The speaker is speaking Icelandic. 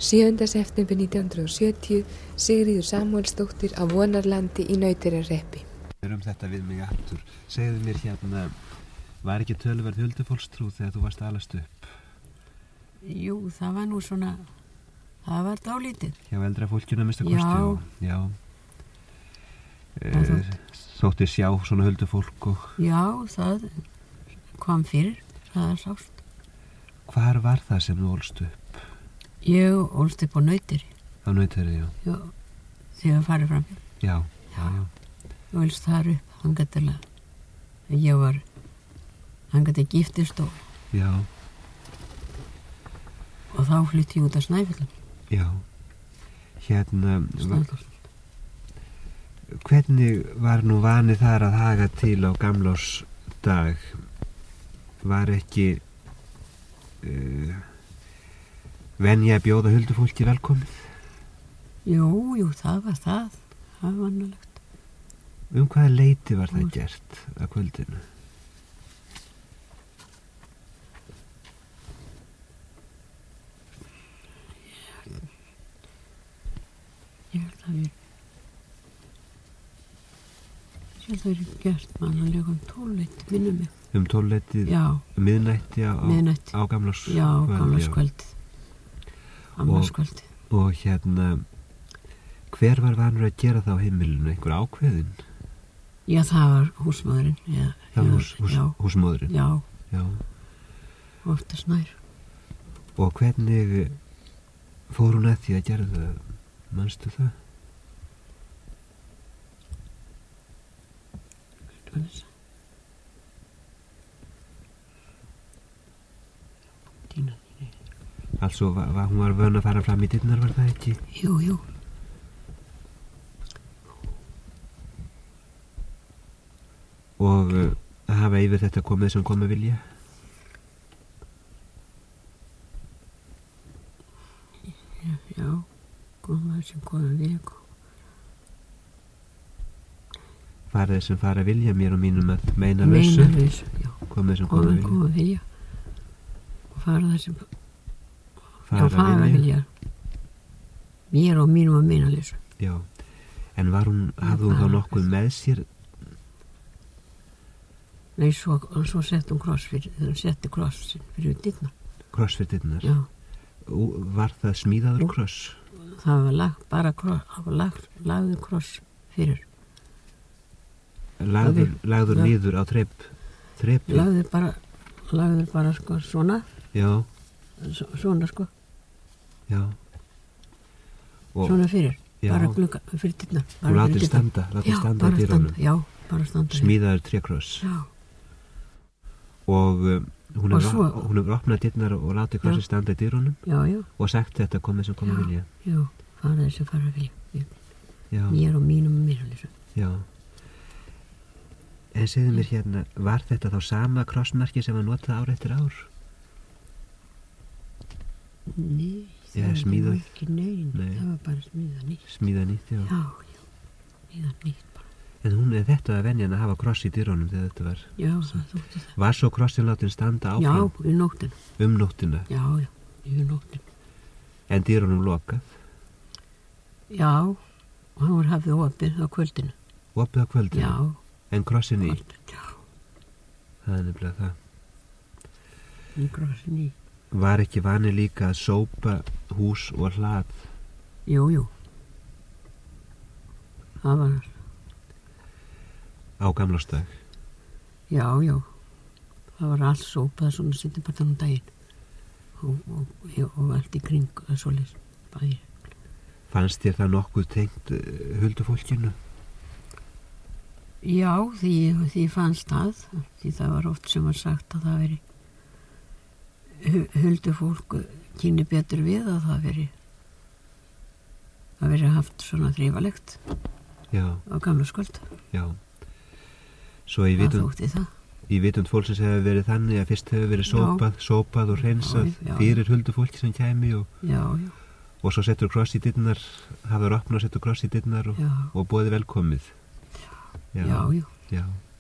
7. september 1970, Sigríður Samúelsdóttir á Vonarlandi í Nauteyrarhreppi. Þetta við mig aftur. Segðu mér hérna, var ekki töluverð huldufólkstrú þegar þú varst að alast upp? Jú, það var nú svona, það var dálítið. Hjá eldra fólkinu að mista kosti? Já. Þótti sjá svona huldufólk og... Já, það kom fyrir, það sást. Hvar var það sem þú ólst upp? Ég ólst upp á Nauteyri. Á Nauteyri, já. Já, þegar farið fram. Já. Ég ólst þar upp, hann gæti giftist og... Já. Og þá flytti ég út af Snæfellum. Já. Hérna... Hvernig var nú vanið þar að haga til á gamlársdag? Var ekki... venja að bjóða huldufólki velkomið? Jú, það var vannalegt. Hvaða leyti var það gert að kvöldinu? Ég held að það verið gert mannalega 12 minnum mig. 12 Já. Miðnætti á gamlárskvöld? Já, gamlárskvöld. Gamlárskvöld. Og hérna, hver var vanur að gera það á heimilinu? Einhver ákveðin? Já, það var húsmóðurinn. Það var húsmóðurinn? Já. Oftast nær. Og hvernig fór hún að því að gera það? Manstu það? Altså, hún var vön að fara fram í dyrnar, var það ekki? Jú. Og hafa yfir þetta komið sem komið vilja? Já, komið sem komið vilja. Farið sem fara vilja mér og mínum að meina lausu? Meina lausu, já. Komið sem komið vilja. Og farið sem fara vilja. Mér og mínum að meina lausu. Já, en hafði hún þá nokkuð með sér? Nei, svo setti hún kross fyrir dyrnar. Kross fyrir dyrnar? Já. Var það smíðaður kross? Það var lagður kross fyrir. Lagður niður á þrepi? Lagður bara sko svona. Já. Svona sko. Já. Svona fyrir. Já. Bara glugga fyrir dyrnar. Þú látið standa dyrunum? Já, bara standa. Smíðaður trékross? Já. Og hún hefur opnað dyrnar og látið krossi standa í dyrunum? Já. Og sagt þetta komið sem komið vilja? Já, farið sem fara vilja. Já. Mér og mínum að meina lausu. Já. En segðu mér hérna, var þetta þá sama krossmerki sem var notað ár eftir ár? Nei, það var ekki nein. Það var bara smíðað nýtt. Smíðað nýtt, já. Já, smíðað nýtt bara. En þetta var venjan að hafa kross í dyrunum þegar þetta var? Já, það þótti það. Var svo krossin látin standa áfram? Já, nóttina. Nóttina? Já, nóttina. En dyrunum lokað? Já, og hann var hafið opið á kvöldinu. Opið á kvöldinu? Já. En krossin í? Já. Það er nefnilega það. En krossin í. Var ekki vani líka að sópa hús og hlað? Jú. Það var það. Á gamlársdag? Já. Það var allt sópað svona sittum bara þannig daginn. Og allt í kring svoleiðis bæði. Fannst þér það nokkuð tengt huldufólkinu? Já, því fannst það. Því það var oft sem var sagt að það veri huldufólk kynni betur við að það veri haft svona þrifalegt á gamlárskvöld. Já. Svo í vitund fólksins hefur verið þannig að fyrst hefur verið sópað og hreinsað fyrir huldufólki sem kæmi og svo settur kross í dyrnar, hafður opnað og settur kross í dyrnar og boðið velkomið. Já.